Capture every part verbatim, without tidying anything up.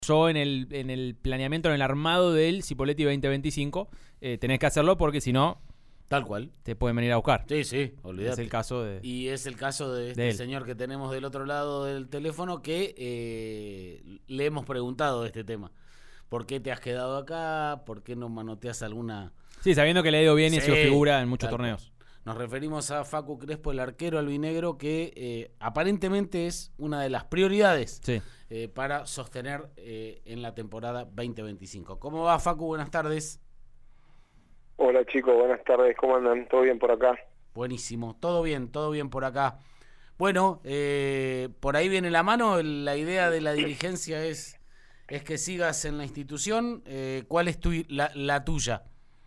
yo en el, en el planeamiento, en el armado del Cipolletti veinte veinticinco, eh, tenés que hacerlo porque si no, tal cual, te pueden venir a buscar. Sí, sí, olvídate. Es el caso de... Y es el caso de este de señor que tenemos del otro lado del teléfono que eh, le hemos preguntado de este tema. ¿Por qué te has quedado acá? ¿Por qué no manoteas alguna...? Sí, sabiendo que le ha ido bien y ha sido Sí, figura en muchos tal torneos. cual. Nos referimos a Facu Crespo, el arquero albinegro, que eh, aparentemente es una de las prioridades Sí. eh, para sostener eh, en la temporada veinte veinticinco. ¿Cómo va, Facu? Buenas tardes. Hola chicos, buenas tardes, ¿cómo andan? ¿Todo bien por acá? Buenísimo, todo bien, todo bien por acá. Bueno, eh, por ahí viene la mano, la idea de la dirigencia es, es que sigas en la institución. Eh, ¿Cuál es tu, la, la tuya?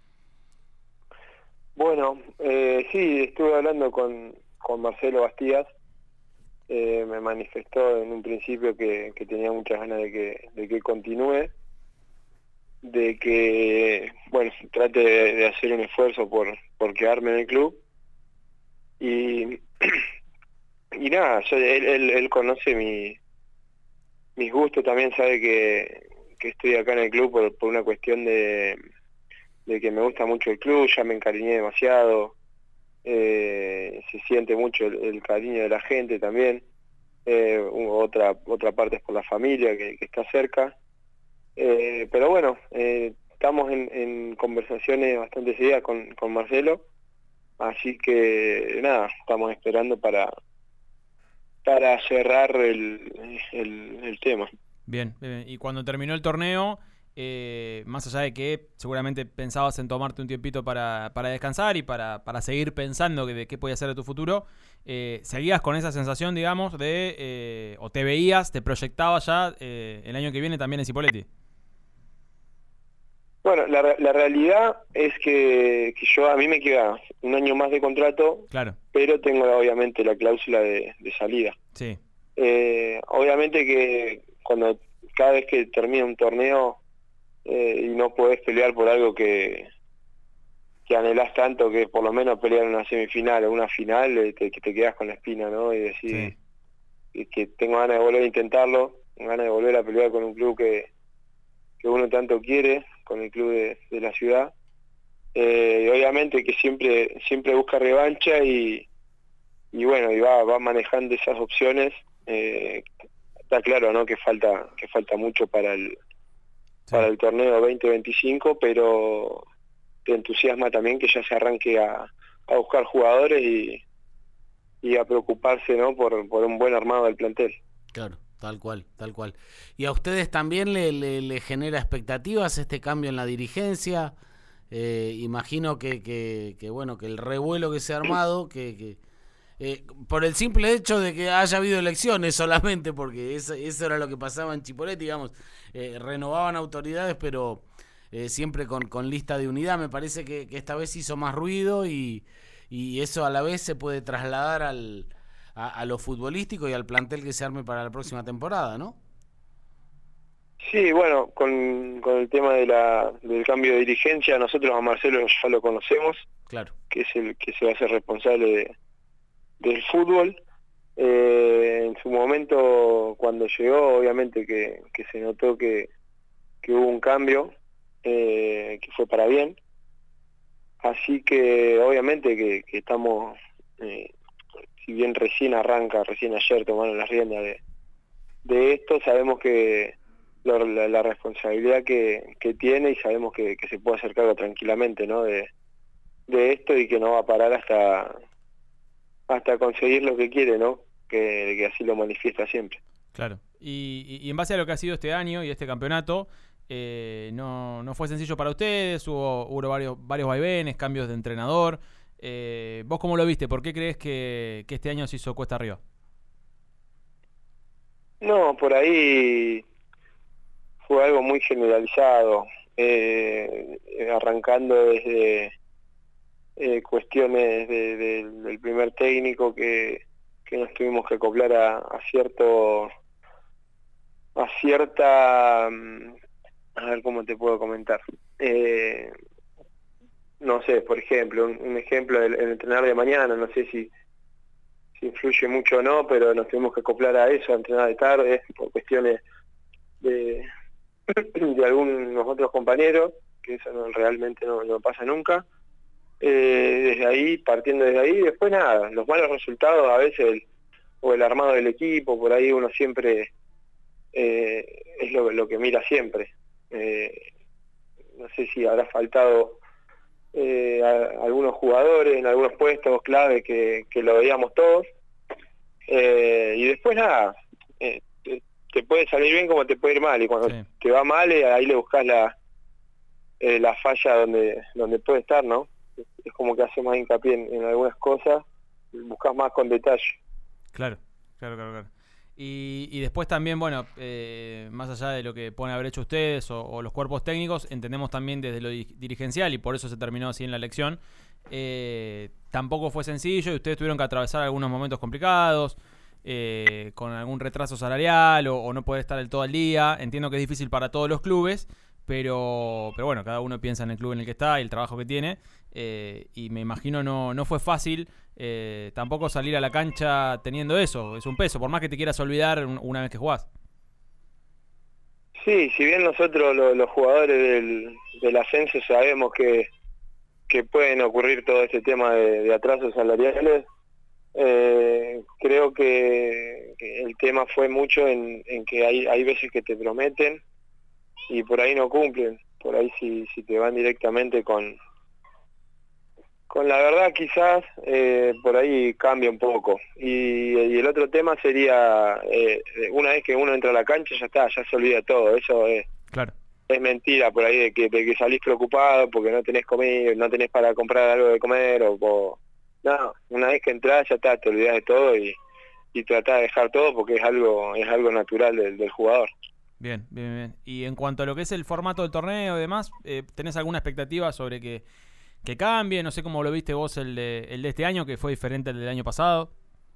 Bueno, eh, sí, estuve hablando con, con Marcelo Bastías, eh, me manifestó en un principio que, que tenía muchas ganas de que, de que continúe, de que, bueno, trate de, de hacer un esfuerzo por, por quedarme en el club, y, y nada, yo, él, él, él conoce mi, mis gustos, también sabe que, que estoy acá en el club por, por una cuestión de... de que me gusta mucho el club, ya me encariñé demasiado, eh, se siente mucho el, el cariño de la gente también, eh, otra otra parte es por la familia que, que está cerca, eh, pero bueno, eh, estamos en, en conversaciones bastante seguidas con, con Marcelo, así que nada, estamos esperando para para cerrar el, el, el tema. Bien, bien, y cuando terminó el torneo... Eh, más allá de que seguramente pensabas en tomarte un tiempito para, para descansar y para, para seguir pensando que de qué podía ser de tu futuro, eh, ¿seguías con esa sensación, digamos, de eh, o te veías, te proyectabas ya eh, el año que viene también en Cipolletti? Bueno, la, la realidad es que, que yo a mí me queda un año más de contrato, claro, pero tengo obviamente la cláusula de, de salida. Sí. Eh, obviamente que cuando cada vez que termina un torneo eh, y no podés pelear por algo que, que anhelás tanto, que por lo menos pelear una semifinal o una final, eh, te, que te quedas con la espina, ¿no? Y decir sí. que tengo ganas de volver a intentarlo, ganas de volver a pelear con un club que, que uno tanto quiere, con el club de, de la ciudad. Eh, y obviamente que siempre siempre busca revancha y, y bueno, y va, va manejando esas opciones. Eh, está claro, ¿no? que falta que falta mucho para el sí. para el torneo veinte veinticinco, pero te entusiasma también que ya se arranque a, a buscar jugadores y, y a preocuparse, ¿no? por, por un buen armado del plantel. Claro, tal cual, tal cual. ¿Y a ustedes también le, le, le genera expectativas este cambio en la dirigencia? Eh, imagino que, que, que, bueno, que el revuelo que se ha armado, que... que Eh, por el simple hecho de que haya habido elecciones solamente, porque eso, eso era lo que pasaba en Cipolletti, digamos, eh, renovaban autoridades, pero eh, siempre con, con lista de unidad. Me parece que, que esta vez hizo más ruido y, y eso a la vez se puede trasladar al, a, a lo futbolístico y al plantel que se arme para la próxima temporada, ¿no? Sí, bueno, con, con el tema de la, del cambio de dirigencia, nosotros a Marcelo ya lo conocemos, claro, que es el que se va a hacer responsable de del fútbol. Eh, en su momento cuando llegó obviamente que, que se notó que, que hubo un cambio, eh, que fue para bien, así que obviamente que, que estamos, eh, si bien recién arranca, recién ayer tomaron las riendas de, de esto, sabemos que la, la, la responsabilidad que, que tiene y sabemos que, que se puede hacer cargo tranquilamente, ¿no? de, de esto y que no va a parar hasta hasta conseguir lo que quiere, ¿no? Que, que así lo manifiesta siempre. Claro. Y, y en base a lo que ha sido este año y este campeonato, eh, no, no fue sencillo para ustedes, hubo, hubo varios, varios vaivenes, cambios de entrenador. Eh, ¿Vos cómo lo viste? ¿Por qué crees que, que este año se hizo cuesta arriba? No, por ahí fue algo muy generalizado, eh, arrancando desde... Eh, cuestiones de, de, del primer técnico que, que nos tuvimos que acoplar a, a cierto a cierta a ver cómo te puedo comentar, eh, no sé, por ejemplo un, un ejemplo el, el entrenar de mañana, no sé si si influye mucho o no, pero nos tuvimos que acoplar a eso, a entrenar de tarde por cuestiones de, de algunos otros compañeros, que eso no, realmente no, no pasa nunca. Eh, desde ahí, partiendo desde ahí, después nada, los malos resultados a veces, el, o el armado del equipo, por ahí uno siempre eh, es lo, lo que mira siempre. Eh, no sé si habrá faltado eh, a, a algunos jugadores en algunos puestos clave que, que lo veíamos todos. Eh, y después nada, eh, te, te puede salir bien como te puede ir mal, y cuando sí. te va mal, eh, ahí le buscas la, eh, la falla donde, donde puede estar, ¿no? Es como que hace más hincapié en, en algunas cosas, buscas más con detalle. Claro, claro, claro, claro. Y, y después también, bueno, eh, más allá de lo que pueden haber hecho ustedes o, o los cuerpos técnicos, entendemos también desde lo di- dirigencial, y por eso se terminó así en la elección, eh, tampoco fue sencillo y ustedes tuvieron que atravesar algunos momentos complicados, eh, con algún retraso salarial o, o no poder estar del todo al día. Entiendo que es difícil para todos los clubes, pero, pero bueno, cada uno piensa en el club en el que está y el trabajo que tiene, eh, y me imagino no, no fue fácil eh, tampoco salir a la cancha teniendo eso, es un peso, por más que te quieras olvidar una vez que jugás. Sí, si bien nosotros lo, los jugadores del, del ascenso sabemos que, que pueden ocurrir todo este tema de, de atrasos salariales, eh, creo que, que el tema fue mucho en, en que hay, hay veces que te prometen y por ahí no cumplen, por ahí si, si te van directamente con con la verdad quizás eh, por ahí cambia un poco. Y, y el otro tema sería, eh, una vez que uno entra a la cancha ya está, ya se olvida todo, eso es, claro. es mentira por ahí de que, de que salís preocupado porque no tenés comida, no tenés para comprar algo de comer, o, o no, una vez que entras ya está, te olvidás de todo y, y tratás de dejar todo porque es algo, es algo natural del, del jugador. Bien, bien, bien. Y en cuanto a lo que es el formato del torneo y demás, eh, ¿tenés alguna expectativa sobre que, que cambie? No sé cómo lo viste vos el de, el de este año, que fue diferente al del año pasado.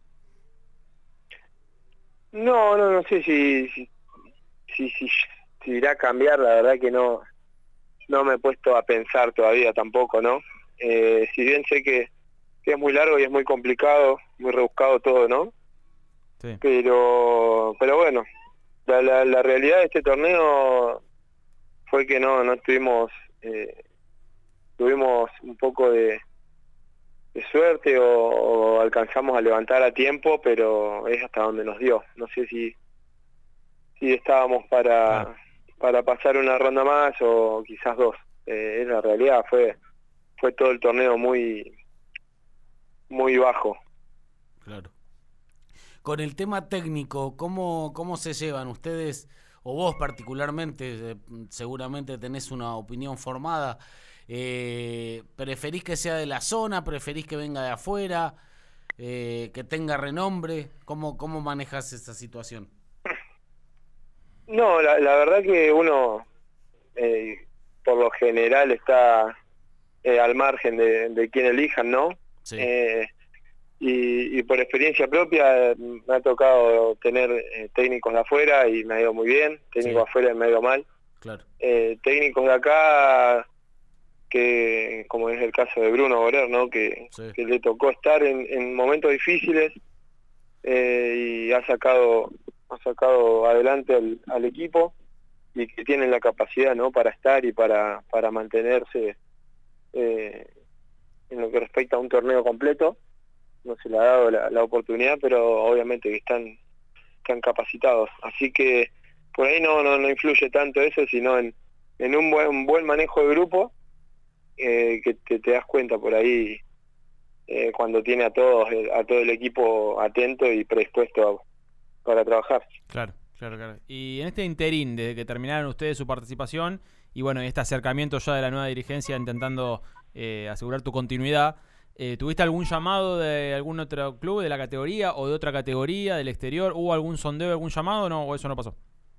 No, no, no sé si si, si, si, si irá a cambiar, la verdad que no, no me he puesto a pensar todavía tampoco, ¿no? Eh, si bien sé que, que es muy largo y es muy complicado, muy rebuscado todo, ¿no? Sí. Pero, pero bueno, la, la, la realidad de este torneo fue que no, no tuvimos, eh, tuvimos un poco de, de suerte o, o alcanzamos a levantar a tiempo, pero es hasta donde nos dio. No sé si, si estábamos para, claro. para pasar una ronda más o quizás dos. Eh, en la realidad fue, fue todo el torneo muy, muy bajo. Claro. Con el tema técnico, ¿cómo, cómo se llevan ustedes, o vos particularmente, eh, seguramente tenés una opinión formada, eh, ¿preferís que sea de la zona, preferís que venga de afuera, eh, que tenga renombre? ¿Cómo, cómo manejas esa situación? No, la, la verdad que uno, eh, por lo general, está eh, al margen de, de quién elijan, ¿no? Sí. Eh, Y, y por experiencia propia me ha tocado tener eh, técnicos de afuera y me ha ido muy bien, técnicos de Sí. afuera y me ha ido mal. Claro. Eh, técnicos de acá, que como es el caso de Bruno Borer, ¿no? que, Sí. que le tocó estar en, en momentos difíciles eh, y ha sacado ha sacado adelante al, al equipo, y que tienen la capacidad, ¿no? para estar y para, para mantenerse eh, en lo que respecta a un torneo completo. No se le ha dado la, la oportunidad, pero obviamente que están, están capacitados. Así que por ahí no, no, no influye tanto eso, sino en, en un buen, un buen manejo de grupo, eh, que te, te das cuenta por ahí eh, cuando tiene a todos, a todo el equipo atento y predispuesto a, para trabajar. Claro, claro, claro. Y en este interín, desde que terminaron ustedes su participación, y bueno, este acercamiento ya de la nueva dirigencia intentando eh, asegurar tu continuidad, Eh, ¿tuviste algún llamado de algún otro club de la categoría o de otra categoría del exterior? ¿Hubo algún sondeo, algún llamado no, o eso no pasó?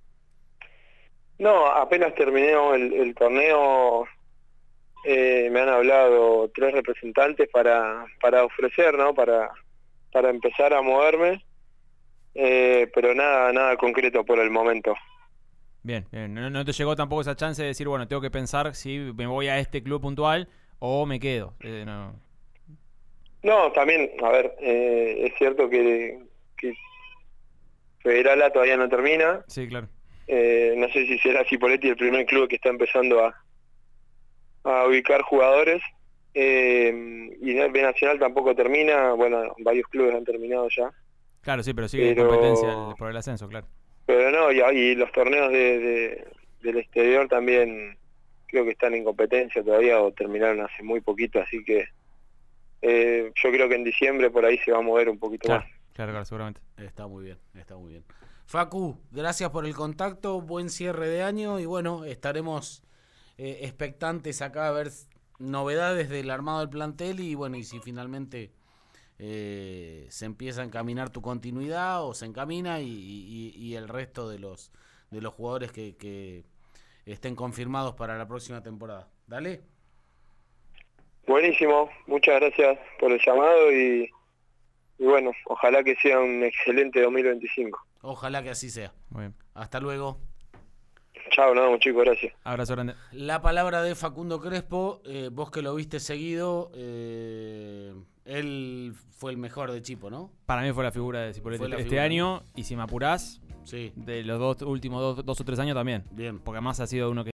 No, apenas terminé el, el torneo, eh, me han hablado tres representantes para, para ofrecer, ¿no? Para, para empezar a moverme, eh, pero nada, nada concreto por el momento. Bien, bien. No, no te llegó tampoco esa chance de decir, bueno, tengo que pensar si me voy a este club puntual o me quedo. Eh, no. No, también, a ver, eh, es cierto que, que Federal A todavía no termina, Sí, claro. Eh, no sé si será Cipolletti el primer club que está empezando a, a ubicar jugadores. Eh, y el B Nacional tampoco termina. Bueno, varios clubes han terminado ya. Claro, sí, pero sigue pero, en competencia el, por el ascenso, claro. Pero no, y, y los torneos de, de, del exterior también creo que están en competencia todavía o terminaron hace muy poquito, así que eh, yo creo que en diciembre por ahí se va a mover un poquito Claro, más. claro, claro, seguramente. Está muy bien, está muy bien. Facu, gracias por el contacto, buen cierre de año y bueno, estaremos eh, expectantes acá a ver novedades del armado del plantel y bueno, y si finalmente eh, se empieza a encaminar tu continuidad o se encamina y, y, y el resto de los de los jugadores que, que estén confirmados para la próxima temporada. Dale. Buenísimo, muchas gracias por el llamado y, y bueno, ojalá que sea un excelente dos mil veinticinco. Ojalá que así sea. Muy bien. Hasta luego. Chao, nada más chicos, gracias. Abrazo grande. La palabra de Facundo Crespo, eh, vos que lo viste seguido, eh, él fue el mejor de Chipo, ¿no? Para mí fue la figura de Cipolletti este figura, año, y si me apurás, Sí. de los dos últimos dos, dos o tres años también. Bien. Porque además ha sido uno que